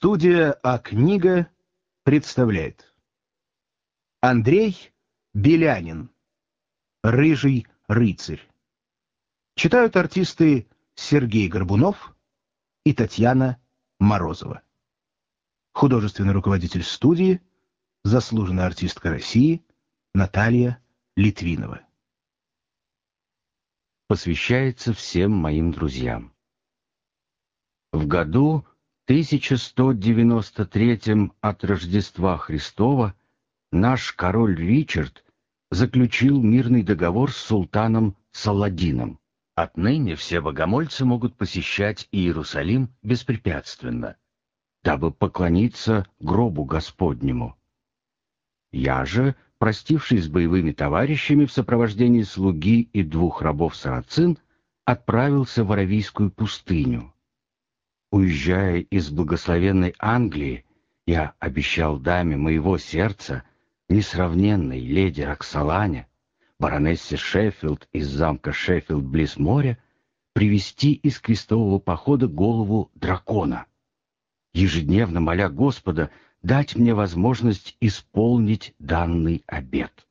Студия «А-книга» представляет Андрей Белянин «Рыжий рыцарь». Читают артисты Сергей Горбунов и Татьяна Морозова. Художественный руководитель студии, заслуженная артистка России Наталья Литвинова. Посвящается всем моим друзьям. В году 1193 от Рождества Христова наш король Ричард заключил мирный договор с султаном Саладином. Отныне все богомольцы могут посещать Иерусалим беспрепятственно, дабы поклониться гробу Господнему. Я же, простившись с боевыми товарищами в сопровождении слуги и 2 рабов-сарацин, отправился в Аравийскую пустыню. Уезжая из благословенной Англии, я обещал даме моего сердца, несравненной леди Роксолане, баронессе Шеффилд из замка Шеффилд близ моря, привезти из крестового похода голову дракона, ежедневно моля Господа дать мне возможность исполнить данный обет.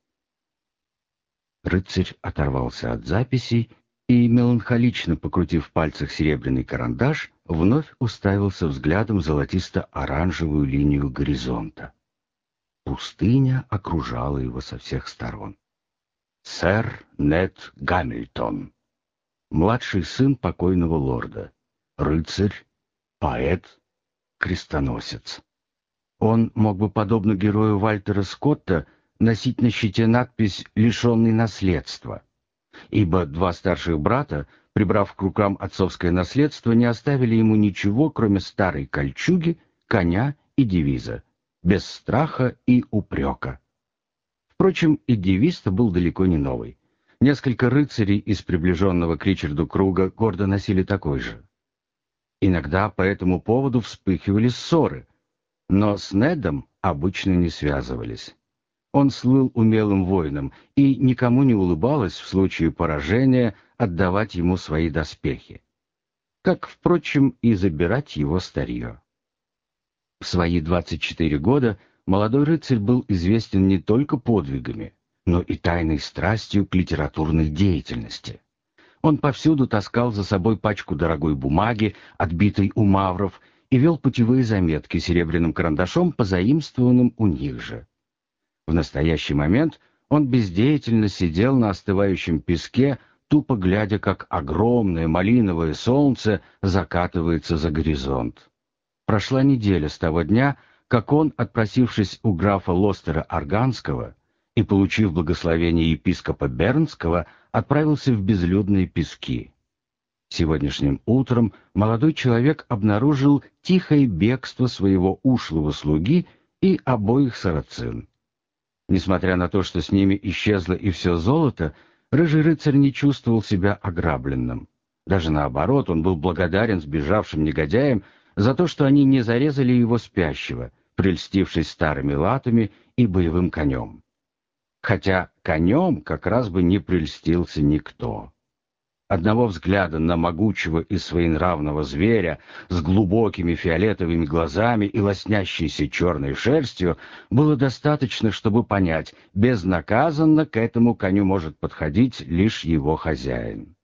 Рыцарь оторвался от записей и, меланхолично покрутив в пальцах серебряный карандаш, вновь уставился взглядом в золотисто-оранжевую линию горизонта. Пустыня окружала его со всех сторон. Сэр Нед Гамильтон, младший сын покойного лорда, рыцарь, поэт, крестоносец. Он мог бы, подобно герою Вальтера Скотта, носить на щите надпись «Лишенный наследства», ибо 2 старших брата, прибрав к рукам отцовское наследство, не оставили ему ничего, кроме старой кольчуги, коня и девиза «Без страха и упрека». Впрочем, и девиз-то был далеко не новый. Несколько рыцарей из приближенного к Ричарду круга гордо носили такой же. Иногда по этому поводу вспыхивали ссоры, но с Недом обычно не связывались. Он слыл умелым воином, и никому не улыбалось в случае поражения отдавать ему свои доспехи. Как, впрочем, и забирать его старье. В свои 24 года молодой рыцарь был известен не только подвигами, но и тайной страстью к литературной деятельности. Он повсюду таскал за собой пачку дорогой бумаги, отбитой у мавров, и вел путевые заметки серебряным карандашом, позаимствованным у них же. В настоящий момент он бездеятельно сидел на остывающем песке, тупо глядя, как огромное малиновое солнце закатывается за горизонт. Прошла неделя с того дня, как он, отпросившись у графа Лостера Арганского и получив благословение епископа Бернского, отправился в безлюдные пески. Сегодняшним утром молодой человек обнаружил тихое бегство своего ушлого слуги и обоих сарацин. Несмотря на то, что с ними исчезло и все золото, рыжий рыцарь не чувствовал себя ограбленным. Даже наоборот, он был благодарен сбежавшим негодяям за то, что они не зарезали его спящего, прельстившись старыми латами и боевым конем. Хотя конем как раз бы не прельстился никто. Одного взгляда на могучего и своенравного зверя с глубокими фиолетовыми глазами и лоснящейся черной шерстью было достаточно, чтобы понять, безнаказанно к этому коню может подходить лишь его хозяин.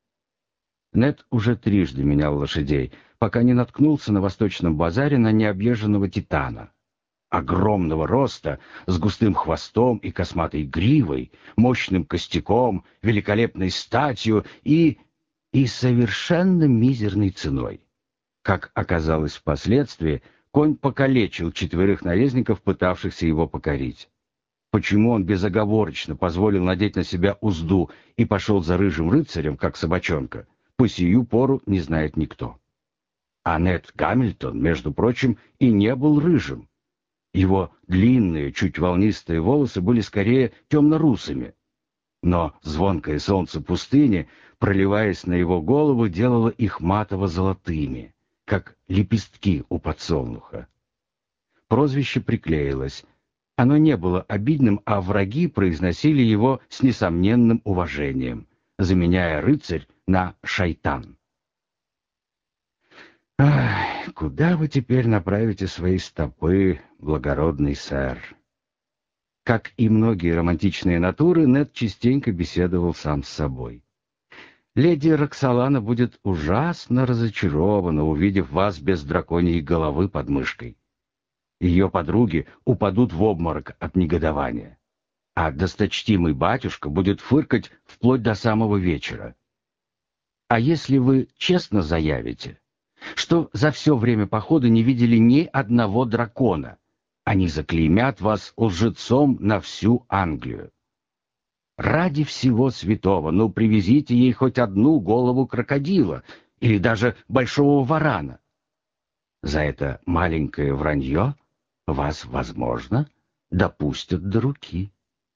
Нед уже 3 менял лошадей, пока не наткнулся на восточном базаре на необъезженного титана. Огромного роста, с густым хвостом и косматой гривой, мощным костяком, великолепной статью и совершенно мизерной ценой. Как оказалось впоследствии, конь покалечил 4 наездников, пытавшихся его покорить. Почему он безоговорочно позволил надеть на себя узду и пошел за рыжим рыцарем, как собачонка, по сию пору не знает никто. А Нед Гамильтон, между прочим, и не был рыжим. Его длинные, чуть волнистые волосы были скорее темно-русыми. Но звонкое солнце пустыни, проливаясь на его голову, делало их матово-золотыми, как лепестки у подсолнуха. Прозвище приклеилось. Оно не было обидным, а враги произносили его с несомненным уважением, заменяя рыцарь на шайтан. куда вы теперь направите свои стопы, благородный сэр?» Как и многие романтичные натуры, Нед частенько беседовал сам с собой. «Леди Роксолана будет ужасно разочарована, увидев вас без драконьей головы под мышкой. Ее подруги упадут в обморок от негодования, а досточтимый батюшка будет фыркать вплоть до самого вечера. А если вы честно заявите, что за все время похода не видели ни одного дракона, они заклеймят вас лжецом на всю Англию. Ради всего святого, ну привезите ей хоть одну голову крокодила или даже большого варана. За это маленькое вранье вас, возможно, допустят до руки».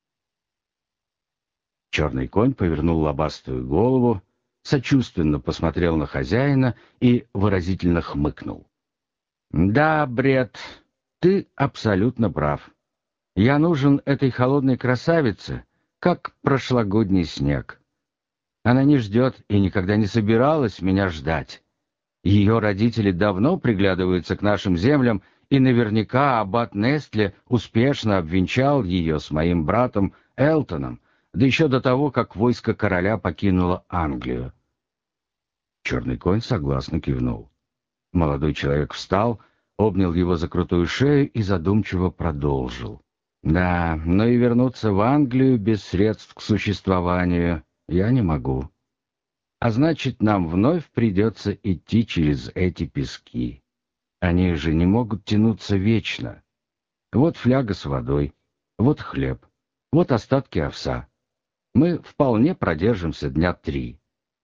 Черный конь повернул лобастую голову, сочувственно посмотрел на хозяина и выразительно хмыкнул. «Да, Бред, ты абсолютно прав. Я нужен этой холодной красавице, как прошлогодний снег. Она не ждет и никогда не собиралась меня ждать. Ее родители давно приглядываются к нашим землям, и наверняка аббат Нестле успешно обвенчал ее с моим братом Элтоном, да еще до того, как войско короля покинуло Англию». Черный конь согласно кивнул. Молодой человек встал, обнял его за крутую шею и задумчиво продолжил. «Да, но и вернуться в Англию без средств к существованию я не могу. А значит, нам вновь придется идти через эти пески. Они же не могут тянуться вечно. Вот фляга с водой, вот хлеб, вот остатки овса. Мы вполне продержимся дня 3.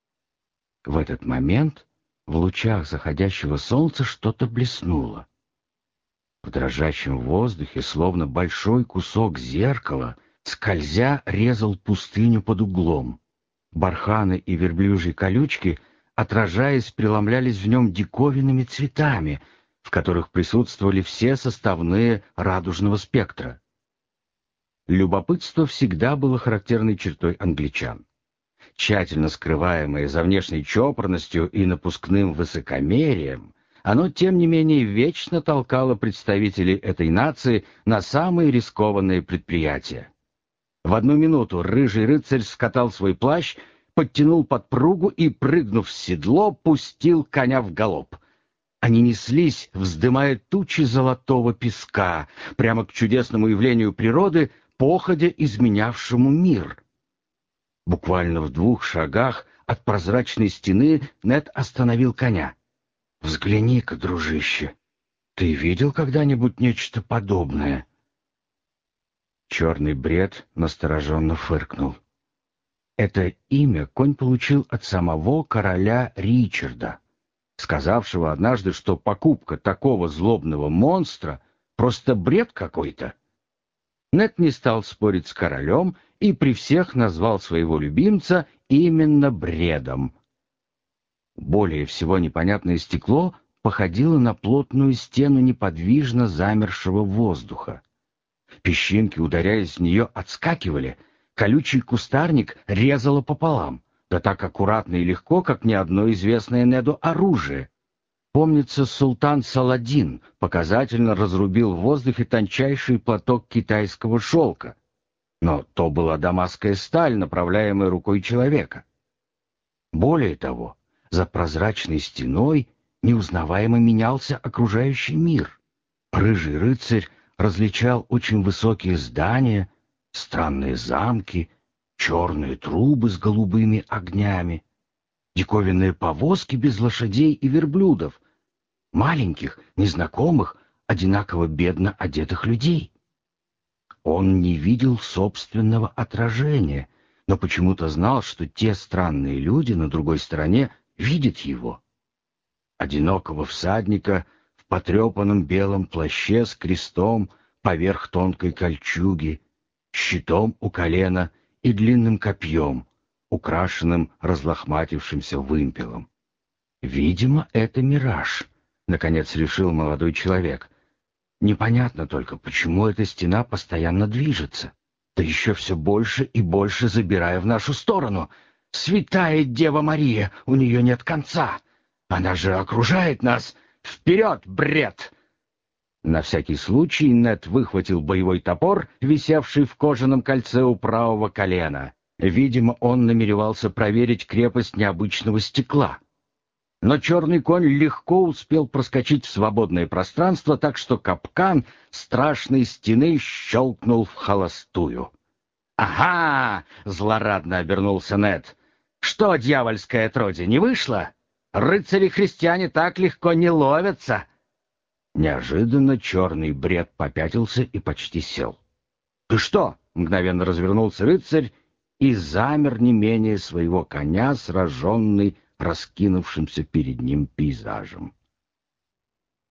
В этот момент в лучах заходящего солнца что-то блеснуло. В дрожащем воздухе, словно большой кусок зеркала, скользя, резал пустыню под углом. Барханы и верблюжьи колючки, отражаясь, преломлялись в нем диковинными цветами, в которых присутствовали все составные радужного спектра. Любопытство всегда было характерной чертой англичан. Тщательно скрываемое за внешней чопорностью и напускным высокомерием, оно, тем не менее, вечно толкало представителей этой нации на самые рискованные предприятия. В одну минуту рыжий рыцарь скатал свой плащ, подтянул подпругу и, прыгнув в седло, пустил коня в галоп. Они неслись, вздымая тучи золотого песка, прямо к чудесному явлению природы, походя изменявшему мир. Буквально в 2 шагах от прозрачной стены Нед остановил коня. «Взгляни-ка, дружище, ты видел когда-нибудь нечто подобное?» Черный Бред настороженно фыркнул. Это имя конь получил от самого короля Ричарда, сказавшего однажды, что покупка такого злобного монстра — просто бред какой-то. Нед не стал спорить с королем и при всех назвал своего любимца именно Бредом. Более всего непонятное стекло походило на плотную стену неподвижно замершего воздуха. Песчинки, ударяясь в нее, отскакивали, колючий кустарник резало пополам, да так аккуратно и легко, как ни одно известное Неду оружие. Помнится, султан Саладин показательно разрубил в воздухе тончайший платок китайского шелка, но то была дамасская сталь, направляемая рукой человека. Более того, за прозрачной стеной неузнаваемо менялся окружающий мир. Рыжий рыцарь различал очень высокие здания, странные замки, черные трубы с голубыми огнями, диковинные повозки без лошадей и верблюдов, маленьких, незнакомых, одинаково бедно одетых людей. Он не видел собственного отражения, но почему-то знал, что те странные люди на другой стороне видят его. Одинокого всадника в потрепанном белом плаще с крестом поверх тонкой кольчуги, щитом у колена и длинным копьем, украшенным разлохматившимся вымпелом. «Видимо, это мираж», — наконец решил молодой человек. «Непонятно только, почему эта стена постоянно движется, да еще все больше и больше забирая в нашу сторону. Святая Дева Мария, у нее нет конца. Она же окружает нас, Вперед, бред!» На всякий случай Нед выхватил боевой топор, висевший в кожаном кольце у правого колена. Видимо, он намеревался проверить крепость необычного стекла. Но черный конь легко успел проскочить в свободное пространство, так что капкан страшной стены щелкнул в холостую. «Ага!» — злорадно обернулся Нед. «Что, дьявольское отродье, не вышло? Рыцари-христиане так легко не ловятся!» Неожиданно черный бред попятился и почти сел. «Ты что?» — мгновенно развернулся рыцарь и замер не менее своего коня, сраженный раскинувшимся перед ним пейзажем.